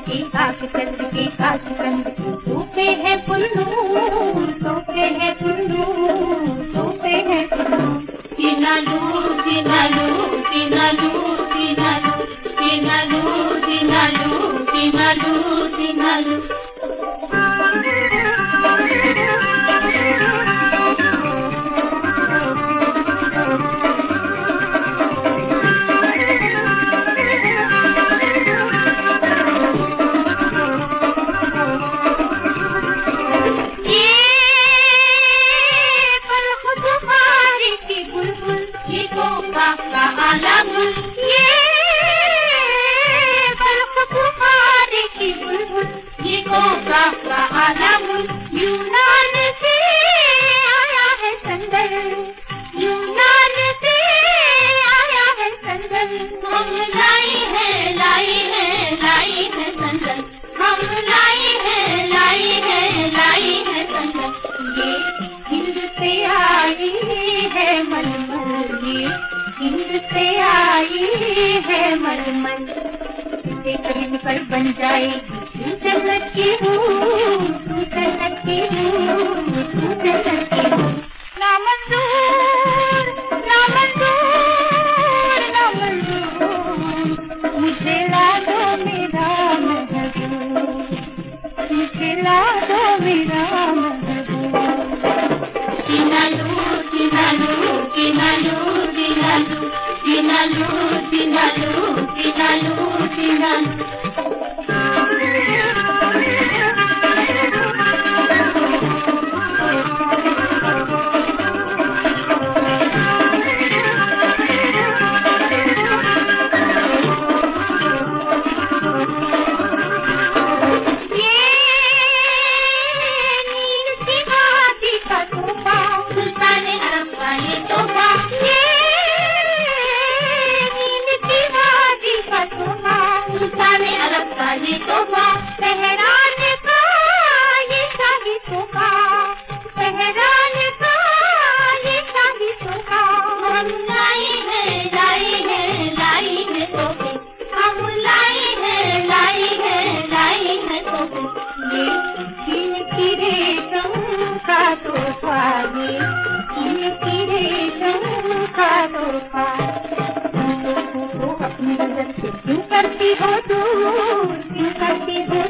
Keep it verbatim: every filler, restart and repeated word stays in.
के काश चंद्र के काश चंद्र सोते हैं पुल्लू सोते हैं पुल्लू सोते हैं पुल्लू चिनालू चिनालू चिनालू चिनालू चिनालू चिनालू चिनालू चिनालू यूनान से आया है संदल यूनान से आया है संदल हम लाई है लाई है लाई है संदल हम लाई है लाई है लाई है संदल ये हिंद से आई है मलमल ये हिंद से आई है मलमल इसे कहीं पर बन जाएगी जन्नत की हूँ तू जन्नत की हूँ तू जन्नत की हूँ ना मंजूर ना मंजूर ना मंजूर मुझे ला दो मेरा महबूब मुझे ला दो मेरा महबूब चिनालू चिनालू चिनालू चिनालू चिनालू चिनालू चिनालू चिनालू अपनी नजर से क्यों करती हो तू क्यों करती हो